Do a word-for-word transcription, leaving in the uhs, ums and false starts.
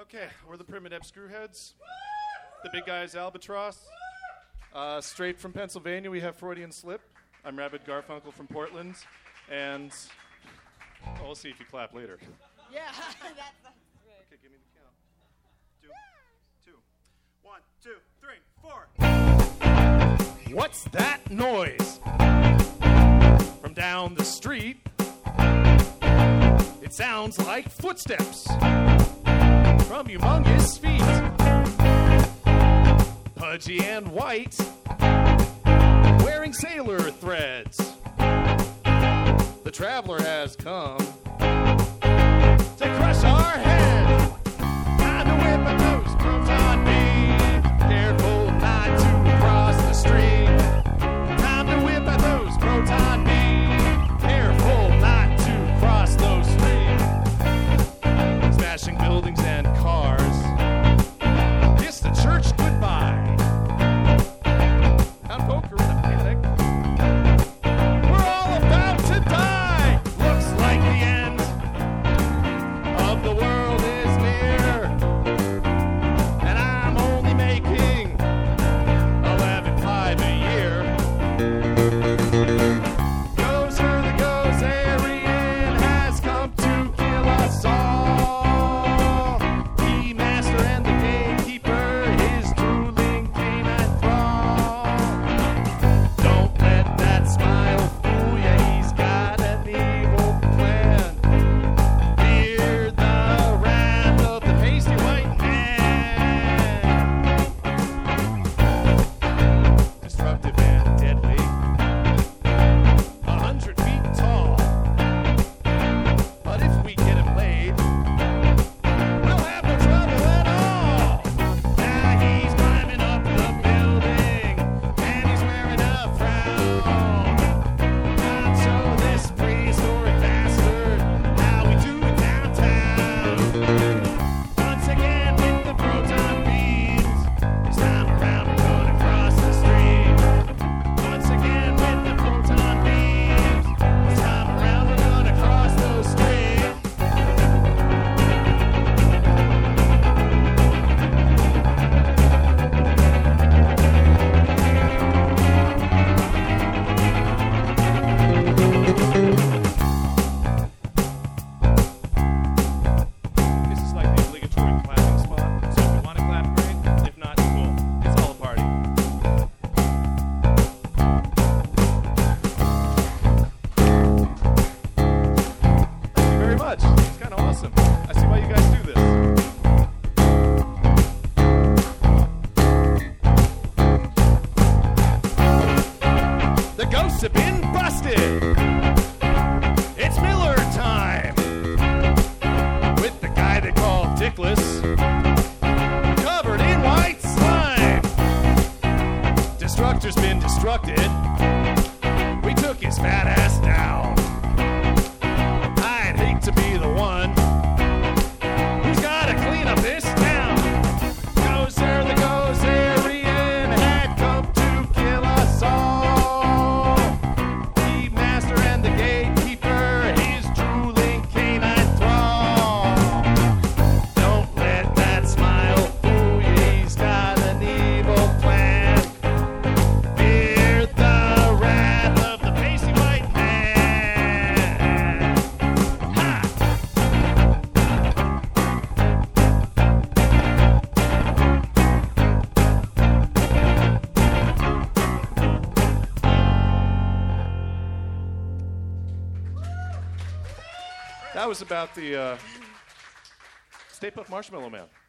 Okay, we're the Primitive Screwheads. The big guy is Albatross. Uh, straight from Pennsylvania, we have Freudian Slip. I'm Rabid Garfunkel from Portland. And oh, we'll see if you clap later. Yeah, that's, that's right. Okay, give me the count. Two, two, one, two, three, four. What's that noise? From down the street, it sounds like footsteps from humongous feet. Pudgy and white, wearing sailor threads. The traveler has come to crush our head. Time to whip a toast, proton beam. Careful not to cross the stream. Time to whip a toast, proton beam. Careful not to cross those streams. Smashing buildings and cars. Kiss the church goodbye. Count poker in a panic. We're all about to die. Looks like the end of the world is near, and I'm only making eleven five a year. Gozer the Gozerian has come to kill us all. The master and the gatekeeper, his drooling canine thrall. Don't let that smile fool ya, he's got an evil plan. Fear the wrath of the pasty white man. Destructive and deadly, a hundred feet tall. But if we get him laid, we'll have no trouble at all. Now he's climbing up the building, and he's wearing a frown. Not so this prehistoric bastard, how we do it downtown. Once again with the proton beams, this time around we're gonna cross the stream. Once again with the proton beams, this time around we're gonna cross those streams. This is like the obligatory clapping spot. So if you want to clap, great. If not, cool. It's all a party. Thank you very much. It's kind of awesome. I see why you guys do this. The ghosts have been busted. It's Miller time. With the guy they call Dickless, covered in white slime. Destructor's been destructed. We took his fat ass down. I'd hate to be the one who's gotta clean up this town. Gozer the Gozerian had come to kill us all. The master and the gatekeeper, his drooling canine thrall. Don't let that smile fool you, he's got an evil plan. Fear the wrath of the pasty white man. Ha! That was about the uh, Stay Puft Marshmallow Man.